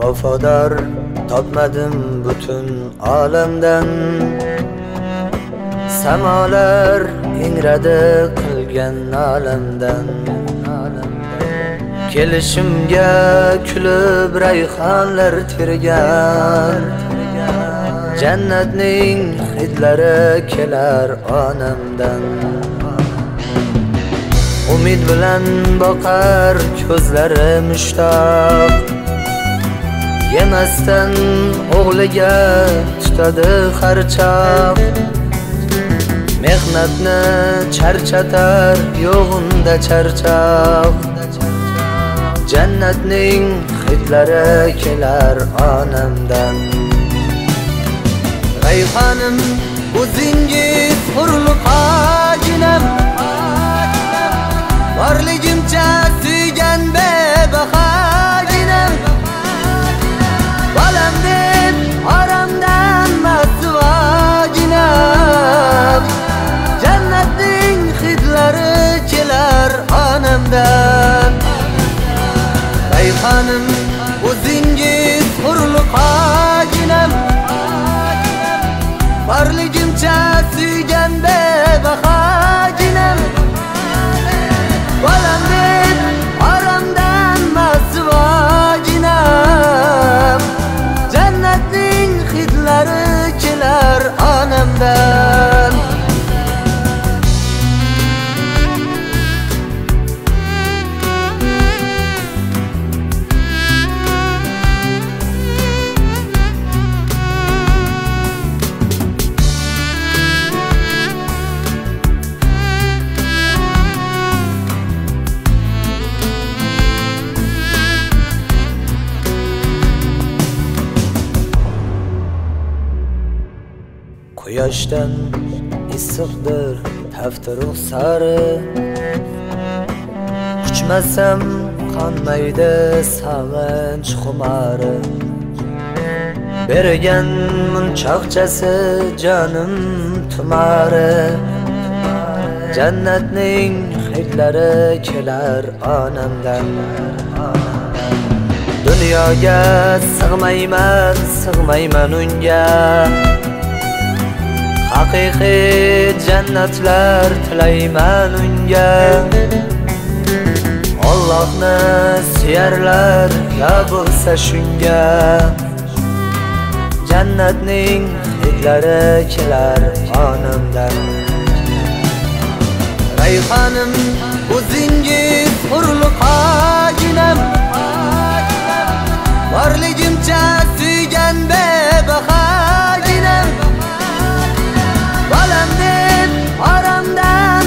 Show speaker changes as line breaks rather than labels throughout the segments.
vafodor topmadim butun olamdan. Samolar ingradi qilgan olamdan. Kelishimga kulib rayhonlar tergan, jannatning hidlari kelar onamdan. Umid bilan boqar ko'zlari mushtoq, yemasdan o'g'liga tutadi harchoq. Mehnatni charchatar yo'g'unda charchoq, jannatning hidlari kelar onamdan. Rayhonim o'zingiz hurliqoginam, borligimcha suygan bebahoginam. Bolam deb oromdan masvoginam, jannatning hidlari kelar onamdan. Rayhonim o'zingiz hurliqoginam, borligimcha suygan bebahoginam. Bolam deb oromdan masvoginam, jannatning hidlari kelar onamdan. Quyoshdan issiqdir tafti ruxsari, quchmasam qonmaydi savanch xumari. Bergan munchoqchasi jonim tumari, jannatning hidlari kelar onamdan. Dunyoga sig'mayman unga, haqiqiy jannatlar tilayman unga. Allohni suyarlar ya bo'lsa shunga, jannatning hidlari kelar onamdan. Rayhonim o'zingiz hurliqoginam, borligimcha suygan bebahoginam. Bolam deb oromdan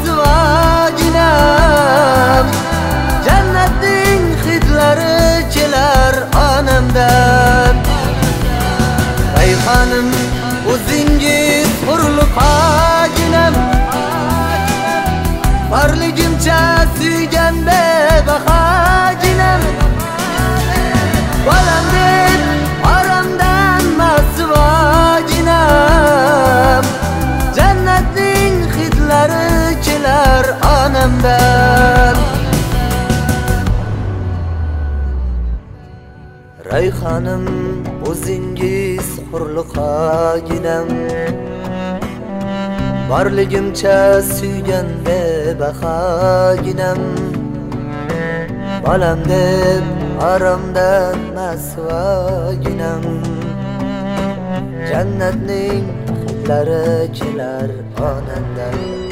masvoginam, jannatning hidlari kelar onamdan. Rayhonim o'zingiz hurliqoginam, borligimcha suygan bebahoginam. Bolam deb oromdan masvoginam, jannatning hidlari kelar onamdan. Rayhonim o'zingiz hurliqoginam, borligimcha suygan bebahoginam. Bolam deb oromdan masvoginam, jannatning hidlari kelar onamdan.